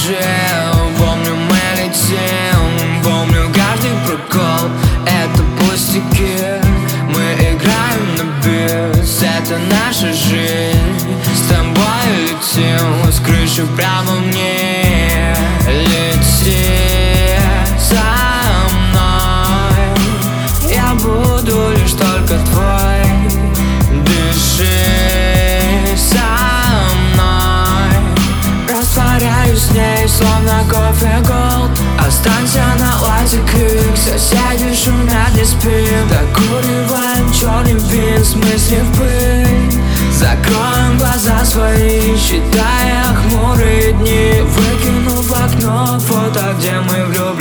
жил. Помню, мы летим, помню каждый прокол. Это пустяки, мы играем на бис. Это наша жизнь, с тобой летим. С крыши прямо мне лети со мной. Я буду лишь только твой. Дыши со мной. Растворяюсь с ней, словно кофе голд. Останься на лайте крик. Соседи шумят, не спим. Докуриваем черный бинт, мысли в пыль. Закроем глаза свои, считая хмурые дни. Выкину в окно фото, где мы влюблены.